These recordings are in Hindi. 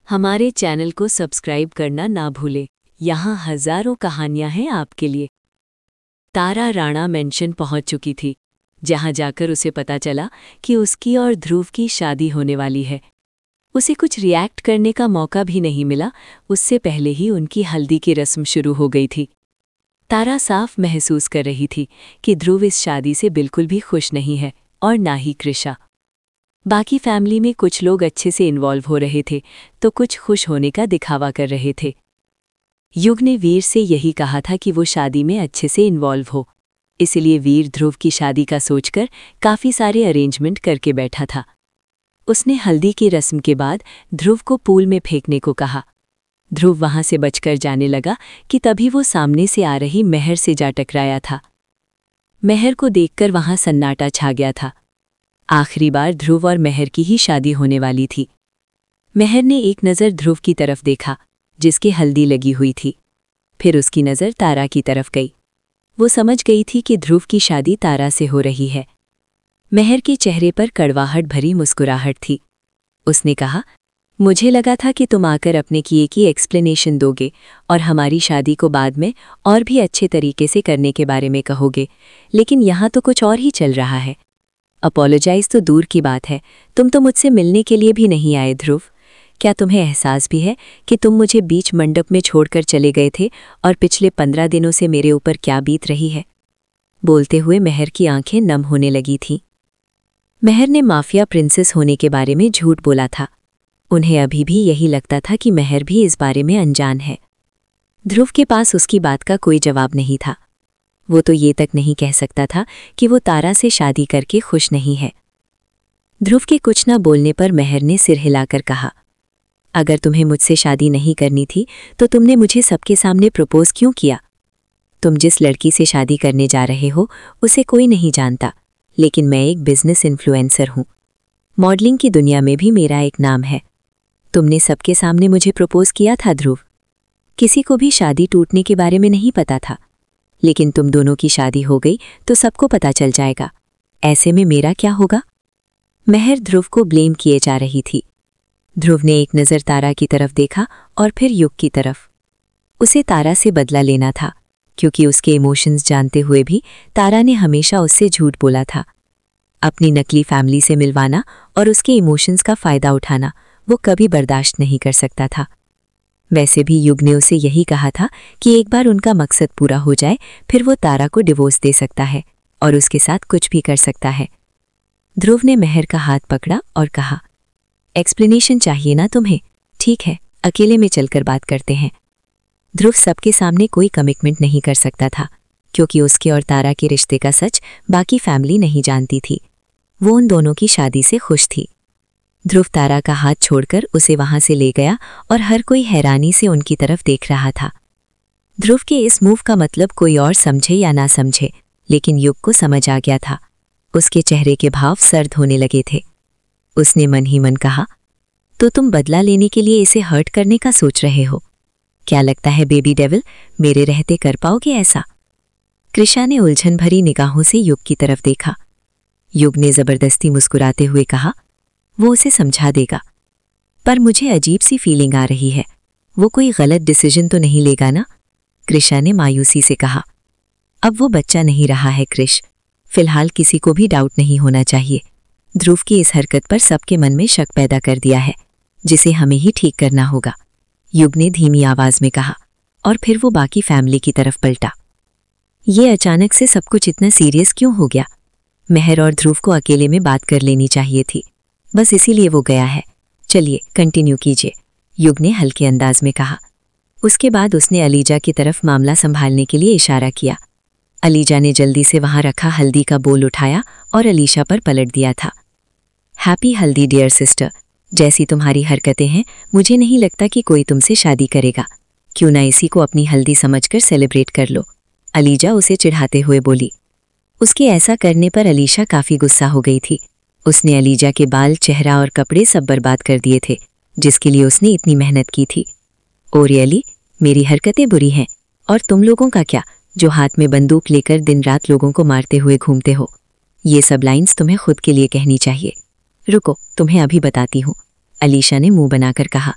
हमारे चैनल को सब्सक्राइब करना ना भूलें। यहाँ हजारों कहानियां हैं आपके लिए। तारा राणा मेंशन पहुंच चुकी थी, जहां जाकर उसे पता चला कि उसकी और ध्रुव की शादी होने वाली है। उसे कुछ रिएक्ट करने का मौका भी नहीं मिला, उससे पहले ही उनकी हल्दी की रस्म शुरू हो गई थी। तारा साफ महसूस कर रही थी कि ध्रुव इस शादी से बिल्कुल भी खुश नहीं है, और ना ही कृषा। बाकी फैमिली में कुछ लोग अच्छे से इन्वॉल्व हो रहे थे, तो कुछ खुश होने का दिखावा कर रहे थे। युग ने वीर से यही कहा था कि वो शादी में अच्छे से इन्वॉल्व हो, इसलिए वीर ध्रुव की शादी का सोचकर काफ़ी सारे अरेंजमेंट करके बैठा था। उसने हल्दी की रस्म के बाद ध्रुव को पूल में फेंकने को कहा। ध्रुव वहां से बचकर जाने लगा कि तभी वो सामने से आ रही मेहर से जा टकराया था। मेहर को देखकर वहां सन्नाटा छा गया था। आखिरी बार ध्रुव और मेहर की ही शादी होने वाली थी। मेहर ने एक नज़र ध्रुव की तरफ देखा, जिसके हल्दी लगी हुई थी। फिर उसकी नज़र तारा की तरफ गई। वो समझ गई थी कि ध्रुव की शादी तारा से हो रही है। मेहर के चेहरे पर कड़वाहट भरी मुस्कुराहट थी। उसने कहा, मुझे लगा था कि तुम आकर अपने किए की एक्सप्लेनेशन दोगे और हमारी शादी को बाद में और भी अच्छे तरीके से करने के बारे में कहोगे, लेकिन यहाँ तो कुछ और ही चल रहा है। अपोलोजाइज तो दूर की बात है, तुम तो मुझसे मिलने के लिए भी नहीं आए ध्रुव। क्या तुम्हें एहसास भी है कि तुम मुझे बीच मंडप में छोड़कर चले गए थे और पिछले 15 दिनों से मेरे ऊपर क्या बीत रही है? बोलते हुए मेहर की आंखें नम होने लगी थीं। मेहर ने माफिया प्रिंसेस होने के बारे में झूठ बोला था। उन्हें अभी भी यही लगता था कि मेहर भी इस बारे में अनजान है। ध्रुव के पास उसकी बात का कोई जवाब नहीं था। वो तो ये तक नहीं कह सकता था कि वो तारा से शादी करके खुश नहीं है। ध्रुव के कुछ न बोलने पर मेहर ने सिर हिलाकर कहा, अगर तुम्हें मुझसे शादी नहीं करनी थी तो तुमने मुझे सबके सामने प्रपोज क्यों किया? तुम जिस लड़की से शादी करने जा रहे हो उसे कोई नहीं जानता, लेकिन मैं एक बिजनेस इन्फ्लुएंसर हूँ। मॉडलिंग की दुनिया में भी मेरा एक नाम है। तुमने सबके सामने मुझे प्रपोज किया था ध्रुव। किसी को भी शादी टूटने के बारे में नहीं पता था, लेकिन तुम दोनों की शादी हो गई तो सबको पता चल जाएगा। ऐसे में मेरा क्या होगा? मेहर ध्रुव को ब्लेम किए जा रही थी। ध्रुव ने एक नज़र तारा की तरफ देखा और फिर युग की तरफ। उसे तारा से बदला लेना था, क्योंकि उसके इमोशंस जानते हुए भी तारा ने हमेशा उससे झूठ बोला था। अपनी नकली फैमिली से मिलवाना और उसके इमोशंस का फ़ायदा उठाना वो कभी बर्दाश्त नहीं कर सकता था। वैसे भी युग ने उसे यही कहा था कि एक बार उनका मकसद पूरा हो जाए फिर वो तारा को डिवोर्स दे सकता है और उसके साथ कुछ भी कर सकता है। ध्रुव ने मेहर का हाथ पकड़ा और कहा, एक्सप्लेनेशन चाहिए ना तुम्हें? ठीक है, अकेले में चलकर बात करते हैं। ध्रुव सबके सामने कोई कमिटमेंट नहीं कर सकता था, क्योंकि उसके और तारा के रिश्ते का सच बाकी फैमिली नहीं जानती थी। वो उन दोनों की शादी से खुश थी। ध्रुव तारा का हाथ छोड़कर उसे वहां से ले गया और हर कोई हैरानी से उनकी तरफ देख रहा था। ध्रुव के इस मूव का मतलब कोई और समझे या ना समझे, लेकिन युग को समझ आ गया था। उसके चेहरे के भाव सर्द होने लगे थे। उसने मन ही मन कहा, तो तुम बदला लेने के लिए इसे हर्ट करने का सोच रहे हो? क्या लगता है बेबी डेविल, मेरे रहते कर पाओगे ऐसा? कृषा ने उलझन भरी निगाहों से युग की तरफ देखा। युग ने जबरदस्ती मुस्कुराते हुए कहा, वो उसे समझा देगा। पर मुझे अजीब सी फीलिंग आ रही है, वो कोई गलत डिसीजन तो नहीं लेगा ना? कृषा ने मायूसी से कहा। अब वो बच्चा नहीं रहा है कृष, फिलहाल किसी को भी डाउट नहीं होना चाहिए। ध्रुव की इस हरकत पर सबके मन में शक पैदा कर दिया है, जिसे हमें ही ठीक करना होगा, युग ने धीमी आवाज में कहा, और फिर वो बाकी फैमिली की तरफ पलटा। ये अचानक से सब कुछ इतना सीरियस क्यों हो गया? मेहर और ध्रुव को अकेले में बात कर लेनी चाहिए थी, बस इसीलिए वो गया है। चलिए कंटिन्यू कीजिए, युग ने हल्के अंदाज में कहा। उसके बाद उसने अलीजा की तरफ मामला संभालने के लिए इशारा किया। अलीजा ने जल्दी से वहां रखा हल्दी का बोल उठाया और अलीशा पर पलट दिया था। हैप्पी हल्दी डियर सिस्टर, जैसी तुम्हारी हरकतें हैं मुझे नहीं लगता कि कोई तुमसे शादी करेगा। क्यों ना इसी को अपनी हल्दी समझकर सेलिब्रेट कर लो, अलीजा उसे चिढ़ाते हुए बोली। उसके ऐसा करने पर अलीशा काफ़ी गुस्सा हो गई थी। उसने अलीजा के बाल, चेहरा और कपड़े सब बर्बाद कर दिए थे, जिसके लिए उसने इतनी मेहनत की थी। ओ रियली, मेरी हरकतें बुरी हैं, और तुम लोगों का क्या, जो हाथ में बंदूक लेकर दिन रात लोगों को मारते हुए घूमते हो? ये सब लाइन्स तुम्हें खुद के लिए कहनी चाहिए। रुको, तुम्हें अभी बताती हूँ, अलीशा ने मुंह बनाकर कहा।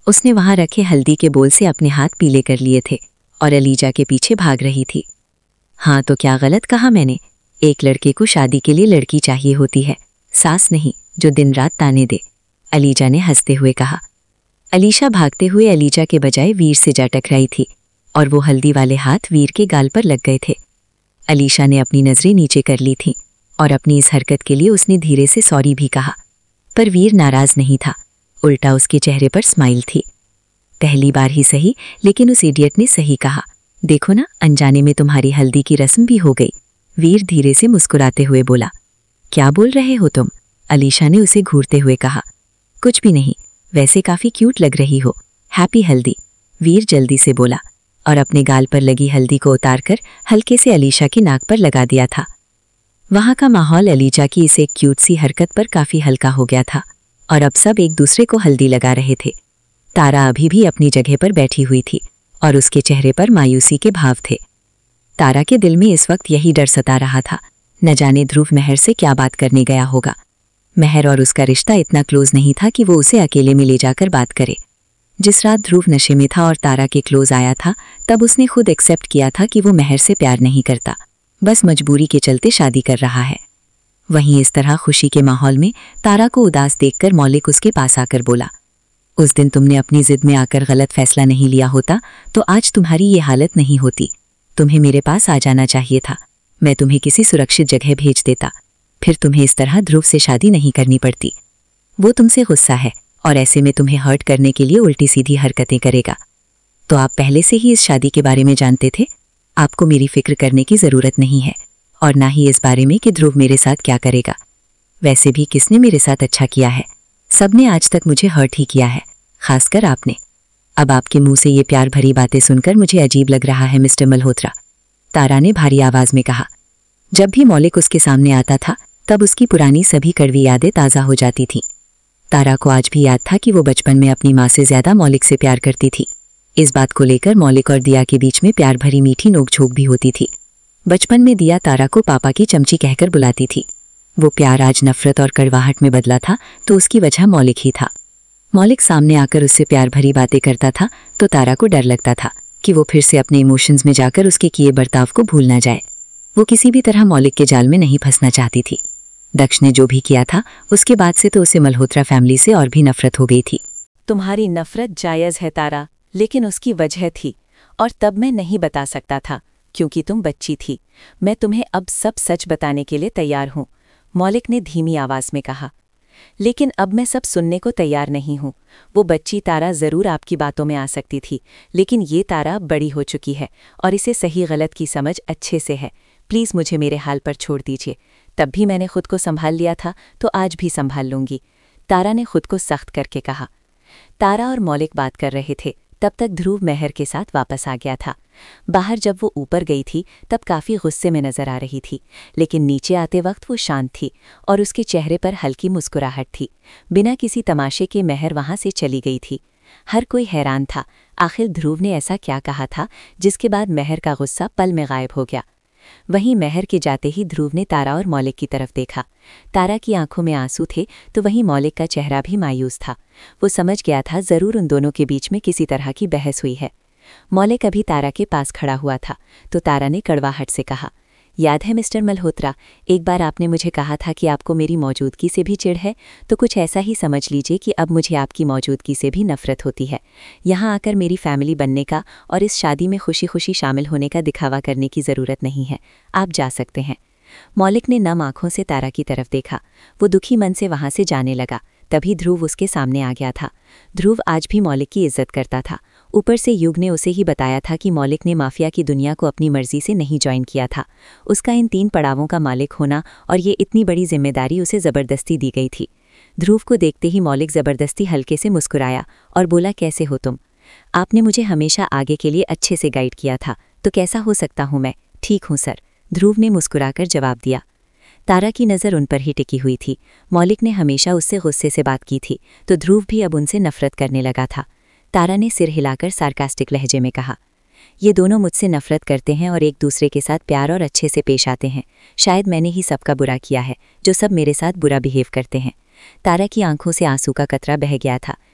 उसने वहां रखे हल्दी के बोल से अपने हाथ पीले कर लिए थे और अलीजा के पीछे भाग रही थी। हाँ, तो क्या गलत कहा मैंने? एक लड़के को शादी के लिए लड़की चाहिए होती है, सास नहीं जो दिन रात ताने दे, अलीजा ने हंसते हुए कहा। अलीशा भागते हुए अलीजा के बजाय वीर से जा टकराई थी और वो हल्दी वाले हाथ वीर के गाल पर लग गए थे। अलीशा ने अपनी नजरें नीचे कर ली थीं और अपनी इस हरकत के लिए उसने धीरे से सॉरी भी कहा, पर वीर नाराज नहीं था, उल्टा उसके चेहरे पर स्माइल थी। पहली बार ही सही, लेकिन उस इडियट ने सही कहा। देखो ना, अनजाने में तुम्हारी हल्दी की रस्म भी हो गई, वीर धीरे से मुस्कुराते हुए बोला। क्या बोल रहे हो तुम? अलीशा ने उसे घूरते हुए कहा। कुछ भी नहीं, वैसे काफी क्यूट लग रही हो, हैप्पी हल्दी, वीर जल्दी से बोला और अपने गाल पर लगी हल्दी को उतारकर हल्के से अलीशा की नाक पर लगा दिया था। वहां का माहौल अलीजा की इस एक क्यूट सी हरकत पर काफी हल्का हो गया था और अब सब एक दूसरे को हल्दी लगा रहे थे। तारा अभी भी अपनी जगह पर बैठी हुई थी और उसके चेहरे पर मायूसी के भाव थे। तारा के दिल में इस वक्त यही डर सता रहा था, न जाने ध्रुव मेहर से क्या बात करने गया होगा। मेहर और उसका रिश्ता इतना क्लोज नहीं था कि वो उसे अकेले में ले जाकर बात करे। जिस रात ध्रुव नशे में था और तारा के क्लोज आया था, तब उसने खुद एक्सेप्ट किया था कि वो मेहर से प्यार नहीं करता, बस मजबूरी के चलते शादी कर रहा है। वहीं इस तरह खुशी के माहौल में तारा को उदास देखकर मौलिक उसके पास आकर बोला, उस दिन तुमने अपनी जिद में आकर गलत फैसला नहीं लिया होता तो आज तुम्हारी ये हालत नहीं होती। तुम्हें मेरे पास आ जाना चाहिए था, मैं तुम्हें किसी सुरक्षित जगह भेज देता, फिर तुम्हें इस तरह ध्रुव से शादी नहीं करनी पड़ती। वो तुमसे गुस्सा है और ऐसे में तुम्हें हर्ट करने के लिए उल्टी सीधी हरकतें करेगा। तो आप पहले से ही इस शादी के बारे में जानते थे, आपको मेरी फिक्र करने की ज़रूरत नहीं है और ना ही इस बारे में कि ध्रुव मेरे साथ क्या करेगा। वैसे भी किसने मेरे साथ अच्छा किया है? सबने आज तक मुझे हर्ट ही किया है, खासकर आपने। अब आपके मुंह से ये प्यार भरी बातें सुनकर मुझे अजीब लग रहा है मिस्टर मल्होत्रा, तारा ने भारी आवाज में कहा। जब भी मौलिक उसके सामने आता था तब उसकी पुरानी सभी कड़वी यादें ताज़ा हो जाती थीं। तारा को आज भी याद था कि वो बचपन में अपनी माँ से ज्यादा मौलिक से प्यार करती थी। इस बात को लेकर मौलिक और दिया के बीच में प्यार भरी मीठी नोकझोंक भी होती थी। बचपन में दिया तारा को पापा की चमची कहकर बुलाती थी। वो प्यार आज नफरत और कड़वाहट में बदला था तो उसकी वजह मौलिक ही था। मौलिक सामने आकर उससे प्यार भरी बातें करता था तो तारा को डर लगता था कि वो फिर से अपने इमोशंस में जाकर उसके किए बर्ताव को भूल ना जाए। वो किसी भी तरह मौलिक के जाल में नहीं फंसना चाहती थी। दक्ष ने जो भी किया था उसके बाद से तो उसे मल्होत्रा फैमिली से और भी नफरत हो गई थी। तुम्हारी नफरत जायज़ है तारा, लेकिन उसकी वजह थी और तब मैं नहीं बता सकता था क्योंकि तुम बच्ची थी। मैं तुम्हें अब सब सच बताने के लिए तैयार हूँ, मौलिक ने धीमी आवाज़ में कहा। लेकिन अब मैं सब सुनने को तैयार नहीं हूँ। वो बच्ची तारा ज़रूर आपकी बातों में आ सकती थी, लेकिन ये तारा बड़ी हो चुकी है और इसे सही गलत की समझ अच्छे से है। प्लीज़ मुझे मेरे हाल पर छोड़ दीजिए। तब भी मैंने खुद को संभाल लिया था तो आज भी संभाल लूंगी, तारा ने खुद को सख्त करके कहा। तारा और मौलिक बात कर रहे थे, तब तक ध्रुव मेहर के साथ वापस आ गया था। बाहर जब वो ऊपर गई थी तब काफ़ी गुस्से में नजर आ रही थी, लेकिन नीचे आते वक्त वो शांत थी और उसके चेहरे पर हल्की मुस्कुराहट थी। बिना किसी तमाशे के मेहर वहां से चली गई थी। हर कोई हैरान था, आखिर ध्रुव ने ऐसा क्या कहा था जिसके बाद मेहर का गुस्सा पल में गायब हो गया। वहीं मेहर के जाते ही ध्रुव ने तारा और मौलिक की तरफ देखा। तारा की आंखों में आंसू थे तो वहीं मौलिक का चेहरा भी मायूस था। वो समझ गया था ज़रूर उन दोनों के बीच में किसी तरह की बहस हुई है। मौलिक अभी तारा के पास खड़ा हुआ था तो तारा ने कड़वाहट से कहा, याद है मिस्टर मल्होत्रा, एक बार आपने मुझे कहा था कि आपको मेरी मौजूदगी से भी चिढ़ है, तो कुछ ऐसा ही समझ लीजिए कि अब मुझे आपकी मौजूदगी से भी नफरत होती है। यहाँ आकर मेरी फैमिली बनने का और इस शादी में खुशी खुशी शामिल होने का दिखावा करने की ज़रूरत नहीं है, आप जा सकते हैं। मौलिक ने नम आंखों से तारा की तरफ देखा। वो दुखी मन से वहां से जाने लगा। तभी ध्रुव उसके सामने आ गया था। ध्रुव आज भी मौलिक की इज्जत करता था। ऊपर से युग ने उसे ही बताया था कि मौलिक ने माफिया की दुनिया को अपनी मर्जी से नहीं ज्वाइन किया था। उसका इन 3 पड़ावों का मालिक होना और ये इतनी बड़ी जिम्मेदारी उसे ज़बरदस्ती दी गई थी। ध्रुव को देखते ही मौलिक ज़बरदस्ती हल्के से मुस्कुराया और बोला, कैसे हो तुम? आपने मुझे हमेशा आगे के लिए अच्छे से गाइड किया था, तो कैसा हो सकता हूँ मैं? ठीक हूँ सर, ध्रुव ने मुस्कुराकर जवाब दिया। तारा की नज़र उन पर ही टिकी हुई थी। मौलिक ने हमेशा उससे गुस्से से बात की थी तो ध्रुव भी अब उनसे नफरत करने लगा था। तारा ने सिर हिलाकर सार्कास्टिक लहजे में कहा, ये दोनों मुझसे नफरत करते हैं और एक दूसरे के साथ प्यार और अच्छे से पेश आते हैं। शायद मैंने ही सबका बुरा किया है, जो सब मेरे साथ बुरा बिहेव करते हैं। तारा की आंखों से आंसू का कतरा बह गया था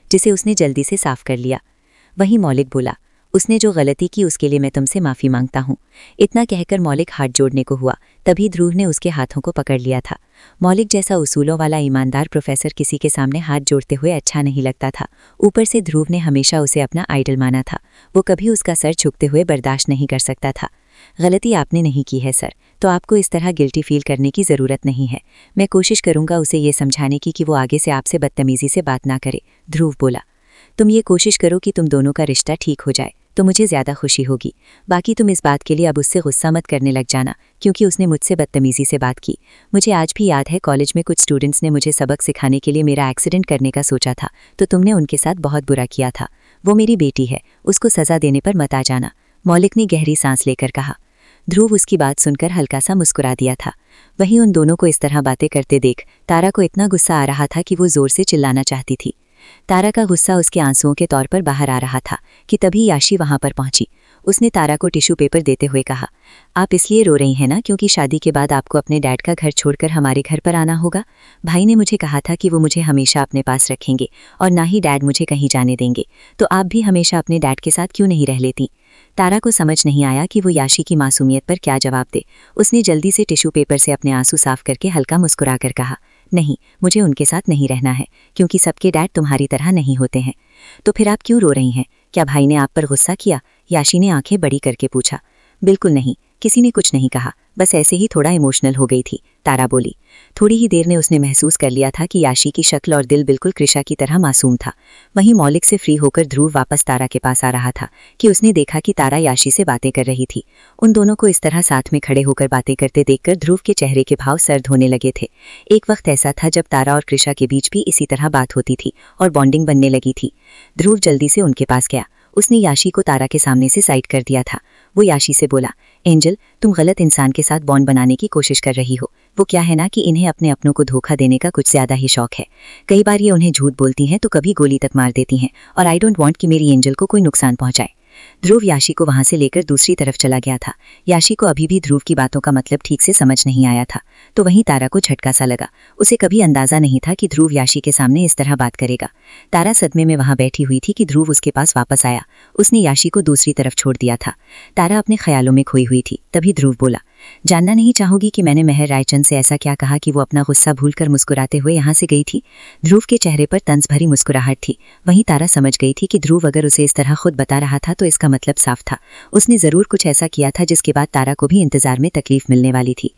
जिसे उसने जल्दी से साफ कर लिया। वहीं मौलिक बोला, उसने जो गलती की उसके लिए मैं तुमसे माफ़ी मांगता हूँ। इतना कहकर मौलिक हाथ जोड़ने को हुआ, तभी ध्रुव ने उसके हाथों को पकड़ लिया था। मौलिक जैसा उसूलों वाला ईमानदार प्रोफेसर किसी के सामने हाथ जोड़ते हुए अच्छा नहीं लगता था। ऊपर से ध्रुव ने हमेशा उसे अपना आइडल माना था। वो कभी उसका सर झुकते हुए बर्दाश्त नहीं कर सकता था। गलती आपने नहीं की है सर, तो आपको इस तरह गिल्टी फील करने की ज़रूरत नहीं है। मैं कोशिश करूँगा उसे ये समझाने की कि वो आगे से आपसे बदतमीज़ी से बात ना करे। ध्रुव बोला, तुम ये कोशिश करो कि तुम दोनों का रिश्ता ठीक हो जाए तो मुझे ज़्यादा खुशी होगी। बाकी तुम इस बात के लिए अब उससे गुस्सा मत करने लग जाना, क्योंकि उसने मुझसे बदतमीज़ी से बात की। मुझे आज भी याद है, कॉलेज में कुछ स्टूडेंट्स ने मुझे सबक सिखाने के लिए मेरा एक्सीडेंट करने का सोचा था, तो तुमने उनके साथ बहुत बुरा किया था। वो मेरी बेटी है, उसको सज़ा देने पर मत आ जाना। मौलिक ने गहरी सांस लेकर कहा। ध्रुव उसकी बात सुनकर हल्का सा मुस्कुरा दिया था। वहीं उन दोनों को इस तरह बातें करते देख तारा को इतना गुस्सा आ रहा था कि वो ज़ोर से चिल्लाना चाहती थी। तारा का गुस्सा उसके आंसुओं के तौर पर बाहर आ रहा था कि तभी याशी वहां पर पहुंची। उसने तारा को टिश्यू पेपर देते हुए कहा, आप इसलिए रो रही हैं ना क्योंकि शादी के बाद आपको अपने डैड का घर छोड़कर हमारे घर पर आना होगा। भाई ने मुझे कहा था कि वो मुझे हमेशा अपने पास रखेंगे और ना ही डैड मुझे कहीं जाने देंगे, तो आप भी हमेशा अपने डैड के साथ क्यों नहीं रह लेती। तारा को समझ नहीं आया कि वो याशी की मासूमियत पर क्या जवाब दे। उसने जल्दी से टिश्यू पेपर से अपने आंसू साफ करके हल्का मुस्कुरा कर कहा, नहीं, मुझे उनके साथ नहीं रहना है, क्योंकि सबके डैड तुम्हारी तरह नहीं होते हैं। तो फिर आप क्यों रो रही हैं? क्या भाई ने आप पर गुस्सा किया? याशी ने आंखें बड़ी करके पूछा। बिल्कुल नहीं, किसी ने कुछ नहीं कहा, बस ऐसे ही थोड़ा इमोशनल हो गई थी, तारा बोली। थोड़ी ही देर में उसने महसूस कर लिया था कि याशी की शक्ल और दिल बिल्कुल कृषा की तरह मासूम था। वहीं मौलिक से फ्री होकर ध्रुव वापस तारा के पास आ रहा था कि उसने देखा कि तारा याशी से बातें कर रही थी। उन दोनों को इस तरह साथ में खड़े होकर बातें करते देखकर ध्रुव के चेहरे के भाव सर्द होने लगे थे। एक वक्त ऐसा था जब तारा और कृषा के बीच भी इसी तरह बात होती थी और बॉन्डिंग बनने लगी थी। ध्रुव जल्दी से उनके पास गया। उसने याशी को तारा के सामने से साइड कर दिया था। वो याशी से बोला, एंजल, तुम गलत इंसान के साथ बॉन्ड बनाने की कोशिश कर रही हो। वो क्या है ना कि इन्हें अपने अपनों को धोखा देने का कुछ ज़्यादा ही शौक है। कई बार ये उन्हें झूठ बोलती हैं तो कभी गोली तक मार देती हैं, और आई डोंट वांट कि मेरी एंजल को कोई नुकसान पहुंचाए। ध्रुव याशी को वहां से लेकर दूसरी तरफ चला गया था। याशी को अभी भी ध्रुव की बातों का मतलब ठीक से समझ नहीं आया था, तो वहीं तारा को झटका सा लगा। उसे कभी अंदाजा नहीं था कि ध्रुव याशी के सामने इस तरह बात करेगा। तारा सदमे में वहां बैठी हुई थी कि ध्रुव उसके पास वापस आया। उसने याशी को दूसरी तरफ छोड़ दिया था। तारा अपने ख्यालों में खोई हुई थी। तभी ध्रुव बोला, जानना नहीं चाहोगी कि मैंने मेहर रायचंद से ऐसा क्या कहा कि वो अपना गुस्सा भूलकर मुस्कुराते हुए यहाँ से गई थी। ध्रुव के चेहरे पर तंज भरी मुस्कुराहट थी। वहीं तारा समझ गई थी कि ध्रुव अगर उसे इस तरह खुद बता रहा था तो इसका मतलब साफ था, उसने जरूर कुछ ऐसा किया था जिसके बाद तारा को भी इंतजार में तकलीफ मिलने वाली थी।